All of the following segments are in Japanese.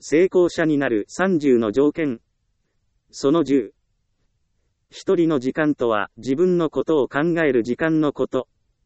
成功者になる30の条件。その10。一人の時間とは自分のことを考える時間のこと。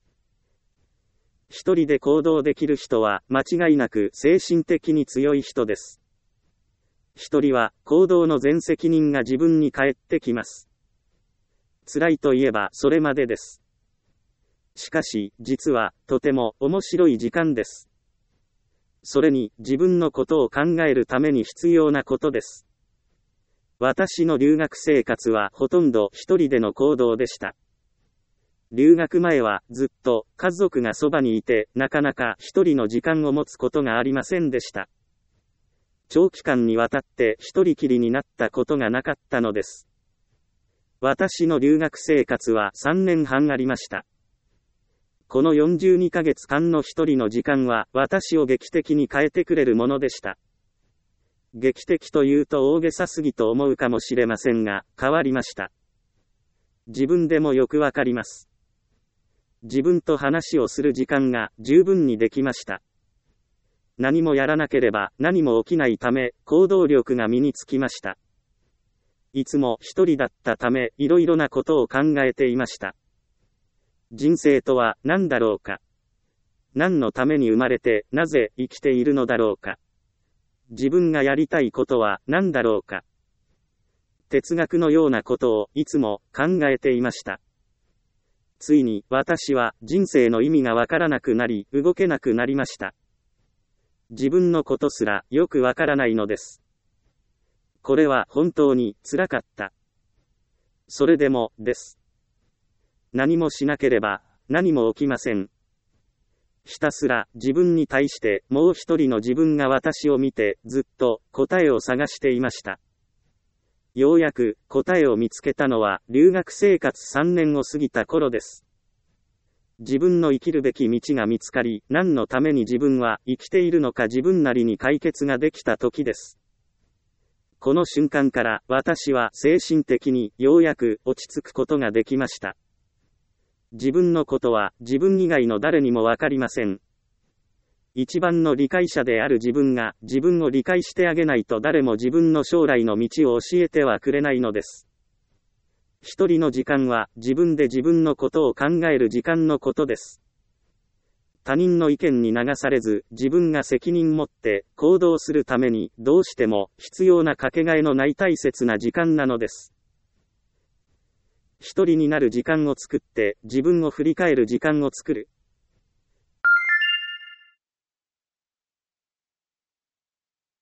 一人で行動できる人は間違いなく精神的に強い人です。一人は行動の全責任が自分に返ってきます。辛いといえばそれまでです。しかし、実はとても面白い時間です。それに自分のことを考えるために必要なことです。私の留学生活はほとんど一人での行動でした。留学前はずっと家族がそばにいて、なかなか一人の時間を持つことがありませんでした。長期間にわたって一人きりになったことがなかったのです。私の留学生活は3年半ありました。この42ヶ月間の一人の時間は私を劇的に変えてくれるものでした。劇的というと大げさすぎと思うかもしれませんが、変わりました。自分でもよくわかります。自分と話をする時間が十分にできました。何もやらなければ何も起きないため、行動力が身につきました。いつも一人だったため、いろいろなことを考えていました。人生とは何だろうか。何のために生まれて、なぜ生きているのだろうか。自分がやりたいことは何だろうか。哲学のようなことをいつも考えていました。ついに私は人生の意味がわからなくなり、動けなくなりました。自分のことすらよくわからないのです。これは本当に辛かった。それでもです。何もしなければ何も起きません。ひたすら自分に対してもう一人の自分が私を見てずっと答えを探していました。ようやく答えを見つけたのは留学生活3年を過ぎた頃です。自分の生きるべき道が見つかり、何のために自分は生きているのか自分なりに解決ができた時です。この瞬間から私は精神的にようやく落ち着くことができました。自分のことは自分以外の誰にもわかりません。一番の理解者である自分が自分を理解してあげないと誰も自分の将来の道を教えてはくれないのです。一人の時間は自分で自分のことを考える時間のことです。他人の意見に流されず自分が責任持って行動するためにどうしても必要なかけがえのない大切な時間なのです。一人になる時間を作って自分を振り返る時間を作る。